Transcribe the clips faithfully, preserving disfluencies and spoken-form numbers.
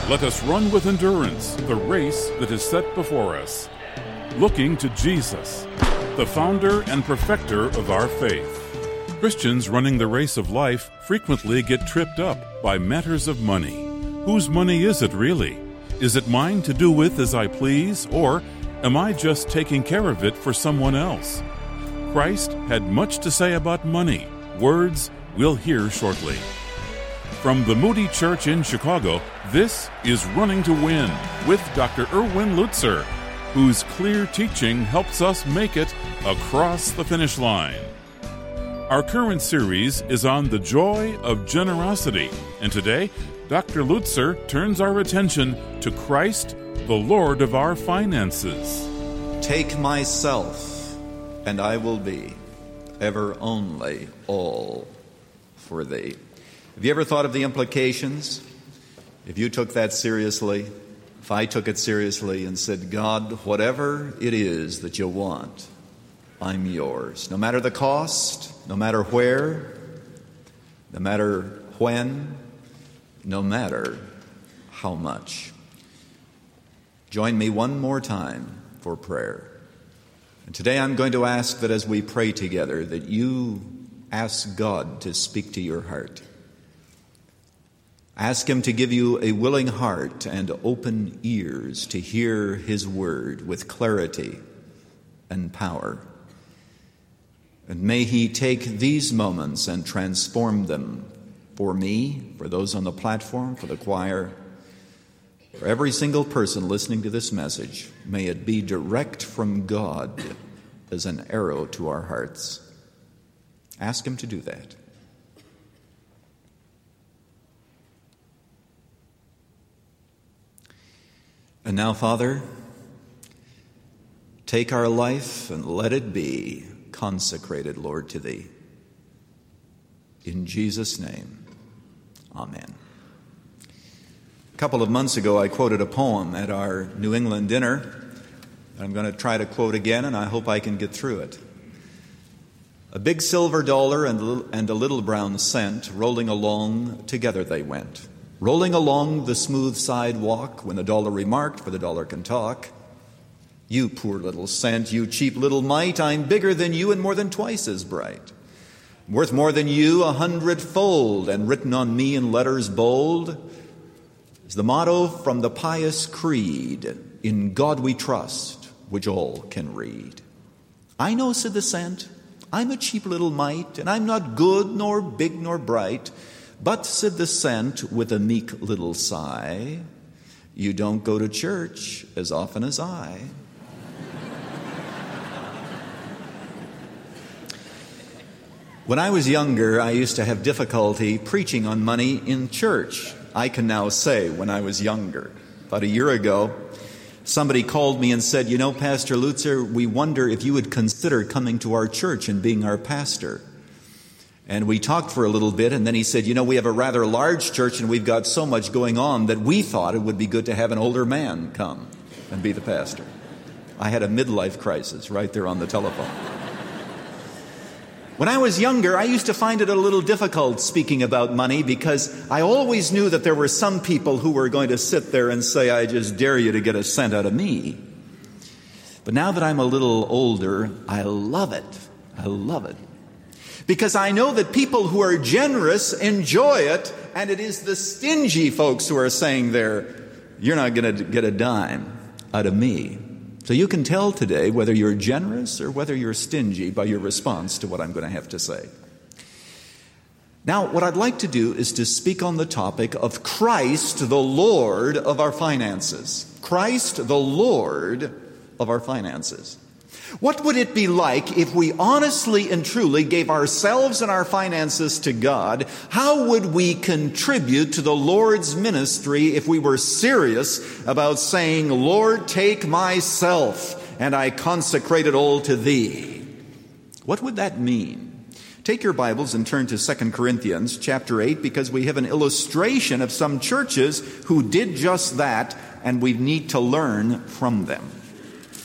Let us run with endurance the race that is set before us, looking to Jesus, the founder and perfecter of our faith. Christians running the race of life frequently get tripped up by matters of money. Whose money is it really? Is it mine to do with as I please, or am I just taking care of it for someone else? Christ had much to say about money, words we'll hear shortly. From the Moody Church in Chicago, this is Running to Win with Doctor Erwin Lutzer, whose clear teaching helps us make it across the finish line. Our current series is on the joy of generosity, and today, Doctor Lutzer turns our attention to Christ, the Lord of our finances. Take myself, and I will be ever only all for thee. Have you ever thought of the implications? If you took that seriously, if I took it seriously and said, God, whatever it is that you want, I'm yours. No matter the cost, no matter where, no matter when, no matter how much. Join me one more time for prayer. And today I'm going to ask that as we pray together, that you ask God to speak to your heart. Ask Him to give you a willing heart and open ears to hear His word with clarity and power. And may He take these moments and transform them for me, for those on the platform, for the choir, for every single person listening to this message. May it be direct from God as an arrow to our hearts. Ask Him to do that. And now, Father, take our life and let it be consecrated, Lord, to Thee. In Jesus' name, amen. A couple of months ago, I quoted a poem at our New England dinner. I'm going to try to quote again, and I hope I can get through it. A big silver dollar and a little, and a little brown cent, rolling along, together they went. Rolling along the smooth sidewalk, when the dollar remarked, for the dollar can talk, you poor little cent, you cheap little mite, I'm bigger than you and more than twice as bright. Worth more than you a hundredfold, and written on me in letters bold is the motto from the pious creed, in God we trust, which all can read. I know, said the cent, I'm a cheap little mite, and I'm not good, nor big, nor bright. But, said the cent with a meek little sigh, you don't go to church as often as I. When I was younger, I used to have difficulty preaching on money in church. I can now say when I was younger. About a year ago, somebody called me and said, you know, Pastor Lutzer, we wonder if you would consider coming to our church and being our pastor. And we talked for a little bit, and then he said, you know, we have a rather large church and we've got so much going on that we thought it would be good to have an older man come and be the pastor. I had a midlife crisis right there on the telephone. When I was younger, I used to find it a little difficult speaking about money because I always knew that there were some people who were going to sit there and say, I just dare you to get a cent out of me. But now that I'm a little older, I love it. I love it. Because I know that people who are generous enjoy it, and it is the stingy folks who are saying there, you're not going to get a dime out of me. So you can tell today whether you're generous or whether you're stingy by your response to what I'm going to have to say. Now, what I'd like to do is to speak on the topic of Christ, the Lord of our finances. Christ, the Lord of our finances. What would it be like if we honestly and truly gave ourselves and our finances to God? How would we contribute to the Lord's ministry if we were serious about saying, Lord, take myself and I consecrate it all to Thee? What would that mean? Take your Bibles and turn to Second Corinthians chapter eight, because we have an illustration of some churches who did just that, and we need to learn from them.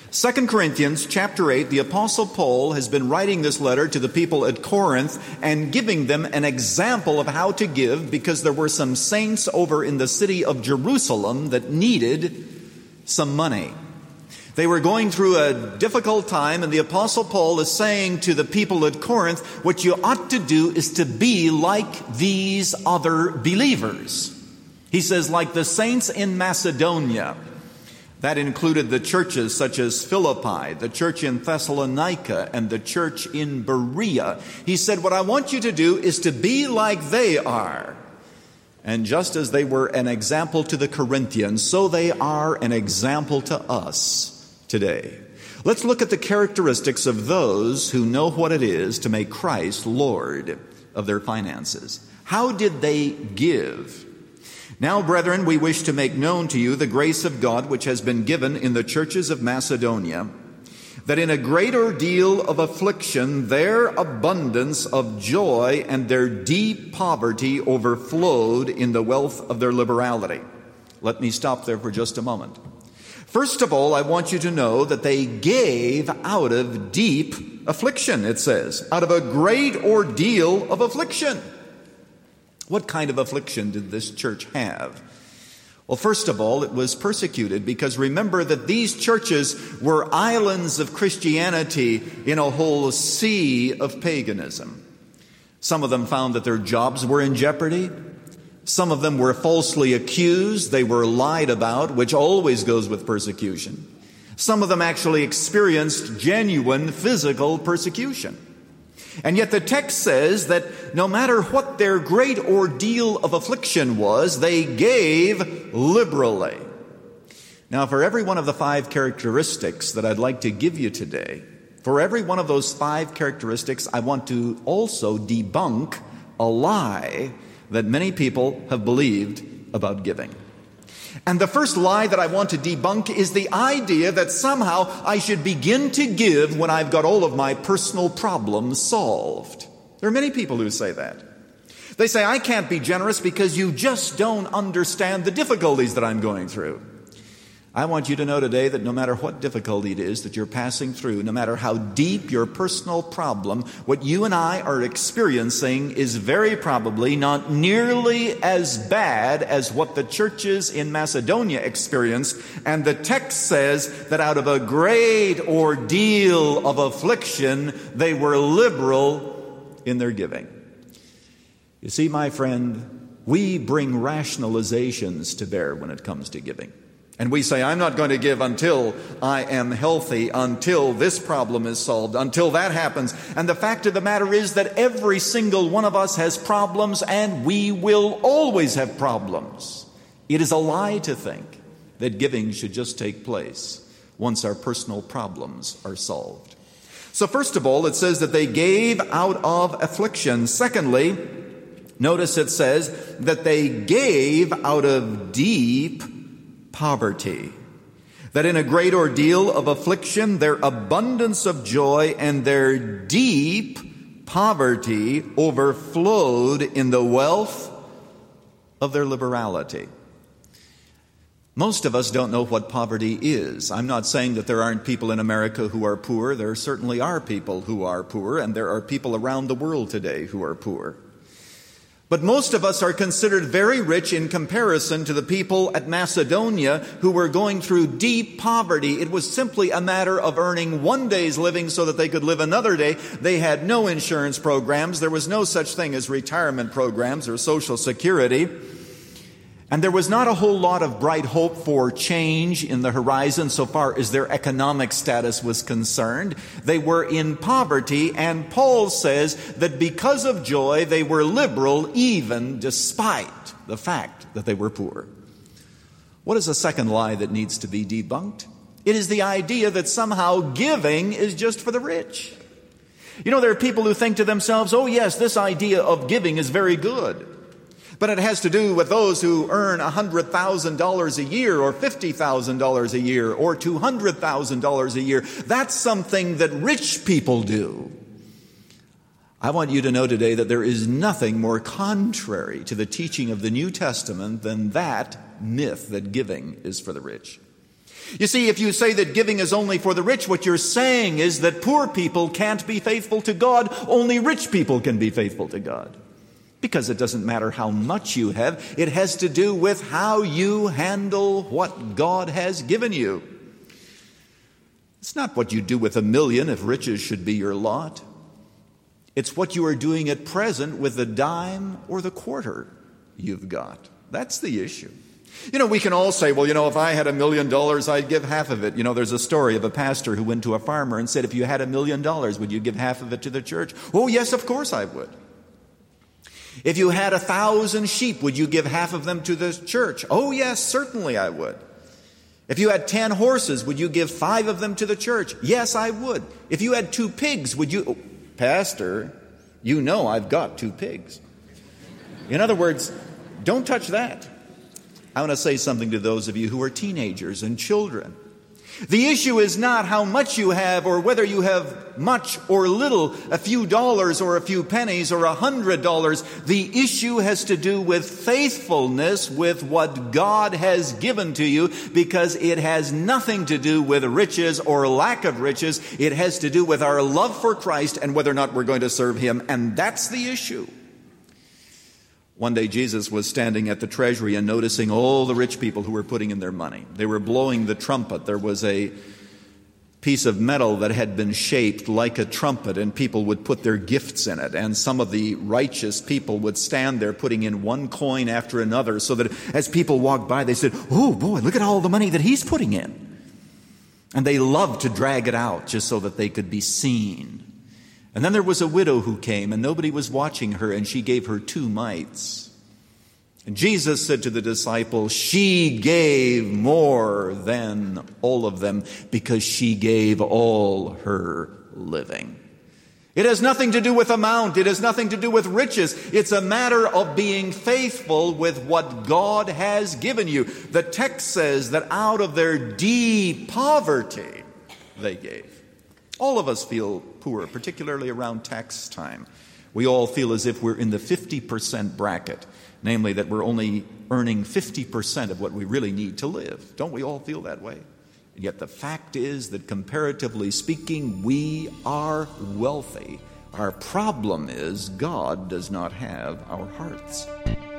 Second Corinthians chapter eight, the Apostle Paul has been writing this letter to the people at Corinth and giving them an example of how to give, because there were some saints over in the city of Jerusalem that needed some money. They were going through a difficult time, and the Apostle Paul is saying to the people at Corinth, what you ought to do is to be like these other believers. He says, like the saints in Macedonia. That included the churches such as Philippi, the church in Thessalonica, and the church in Berea. He said, what I want you to do is to be like they are. And just as they were an example to the Corinthians, so they are an example to us today. Let's look at the characteristics of those who know what it is to make Christ Lord of their finances. How did they give? Now, brethren, we wish to make known to you the grace of God which has been given in the churches of Macedonia, that in a great ordeal of affliction their abundance of joy and their deep poverty overflowed in the wealth of their liberality. Let me stop there for just a moment. First of all, I want you to know that they gave out of deep affliction, it says, out of a great ordeal of affliction. What kind of affliction did this church have? Well, first of all, it was persecuted, because remember that these churches were islands of Christianity in a whole sea of paganism. Some of them found that their jobs were in jeopardy. Some of them were falsely accused. They were lied about, which always goes with persecution. Some of them actually experienced genuine physical persecution. And yet the text says that no matter what their great ordeal of affliction was, they gave liberally. Now, for every one of the five characteristics that I'd like to give you today, for every one of those five characteristics, I want to also debunk a lie that many people have believed about giving. And the first lie that I want to debunk is the idea that somehow I should begin to give when I've got all of my personal problems solved. There are many people who say that. They say, I can't be generous because you just don't understand the difficulties that I'm going through. I want you to know today that no matter what difficulty it is that you're passing through, no matter how deep your personal problem, what you and I are experiencing is very probably not nearly as bad as what the churches in Macedonia experienced. And the text says that out of a great ordeal of affliction, they were liberal in their giving. You see, my friend, we bring rationalizations to bear when it comes to giving. And we say, I'm not going to give until I am healthy, until this problem is solved, until that happens. And the fact of the matter is that every single one of us has problems, and we will always have problems. It is a lie to think that giving should just take place once our personal problems are solved. So first of all, it says that they gave out of affliction. Secondly, notice it says that they gave out of deep poverty, that in a great ordeal of affliction, their abundance of joy and their deep poverty overflowed in the wealth of their liberality. Most of us don't know what poverty is. I'm not saying that there aren't people in America who are poor. There certainly are people who are poor, and there are people around the world today who are poor. But most of us are considered very rich in comparison to the people at Macedonia who were going through deep poverty. It was simply a matter of earning one day's living so that they could live another day. They had no insurance programs. There was no such thing as retirement programs or Social Security. And there was not a whole lot of bright hope for change in the horizon so far as their economic status was concerned. They were in poverty, and Paul says that because of joy, they were liberal even despite the fact that they were poor. What is the second lie that needs to be debunked? It is the idea that somehow giving is just for the rich. You know, there are people who think to themselves, oh yes, this idea of giving is very good. But it has to do with those who earn one hundred thousand dollars a year or fifty thousand dollars a year or two hundred thousand dollars a year. That's something that rich people do. I want you to know today that there is nothing more contrary to the teaching of the New Testament than that myth that giving is for the rich. You see, if you say that giving is only for the rich, what you're saying is that poor people can't be faithful to God. Only rich people can be faithful to God. Because it doesn't matter how much you have. It has to do with how you handle what God has given you. It's not what you do with a million if riches should be your lot. It's what you are doing at present with the dime or the quarter you've got. That's the issue. You know, we can all say, well, you know, if I had a million dollars, I'd give half of it. You know, there's a story of a pastor who went to a farmer and said, if you had a million dollars, would you give half of it to the church? Oh, yes, of course I would. If you had a thousand sheep, would you give half of them to the church? Oh, yes, certainly I would. If you had ten horses, would you give five of them to the church? Yes, I would. If you had two pigs, would you... Oh, Pastor, you know I've got two pigs. In other words, don't touch that. I want to say something to those of you who are teenagers and children. The issue is not how much you have or whether you have much or little, a few dollars or a few pennies or a hundred dollars. The issue has to do with faithfulness with what God has given to you, because it has nothing to do with riches or lack of riches. It has to do with our love for Christ and whether or not we're going to serve Him. And that's the issue. One day Jesus was standing at the treasury and noticing all the rich people who were putting in their money. They were blowing the trumpet. There was a piece of metal that had been shaped like a trumpet, and people would put their gifts in it. And some of the righteous people would stand there putting in one coin after another, so that as people walked by, they said, oh boy, look at all the money that he's putting in. And they loved to drag it out just so that they could be seen. And then there was a widow who came, and nobody was watching her, and she gave her two mites. And Jesus said to the disciples, she gave more than all of them, because she gave all her living. It has nothing to do with amount. It has nothing to do with riches. It's a matter of being faithful with what God has given you. The text says that out of their deep poverty they gave. All of us feel poor, particularly around tax time. We all feel as if we're in the fifty percent bracket, namely that we're only earning fifty percent of what we really need to live. Don't we all feel that way? And yet the fact is that comparatively speaking, we are wealthy. Our problem is God does not have our hearts.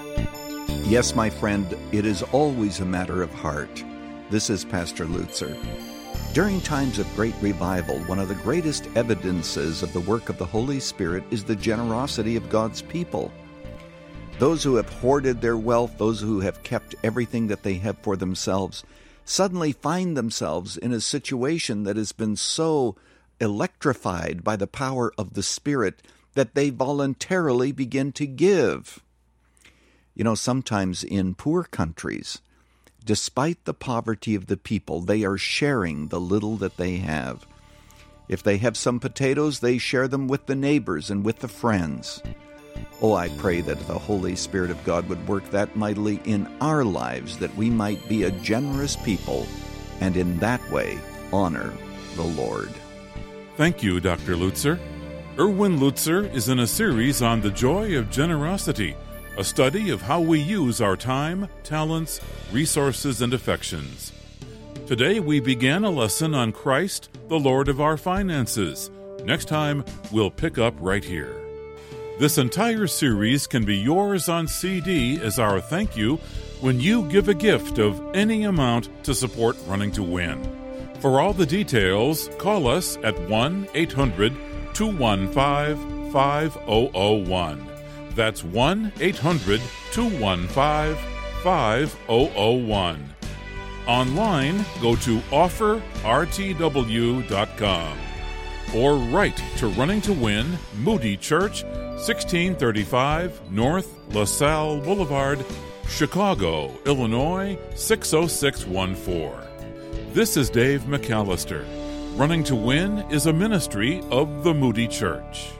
Yes, my friend, it is always a matter of heart. This is Pastor Lutzer. During times of great revival, one of the greatest evidences of the work of the Holy Spirit is the generosity of God's people. Those who have hoarded their wealth, those who have kept everything that they have for themselves, suddenly find themselves in a situation that has been so electrified by the power of the Spirit that they voluntarily begin to give. You know, sometimes in poor countries, despite the poverty of the people, they are sharing the little that they have. If they have some potatoes, they share them with the neighbors and with the friends. Oh, I pray that the Holy Spirit of God would work that mightily in our lives, that we might be a generous people, and in that way honor the Lord. Thank you, Doctor Lutzer. Erwin Lutzer is in a series on the joy of generosity, a study of how we use our time, talents, resources, and affections. Today we began a lesson on Christ, the Lord of our finances. Next time, we'll pick up right here. This entire series can be yours on C D as our thank you when you give a gift of any amount to support Running to Win. For all the details, call us at one eight hundred two one five five zero zero one. That's one eight hundred two one five five zero zero one. Online, go to offer r t w dot com or write to Running to Win, Moody Church, sixteen thirty-five North LaSalle Boulevard, Chicago, Illinois, six oh six one four. This is Dave McAllister. Running to Win is a ministry of the Moody Church.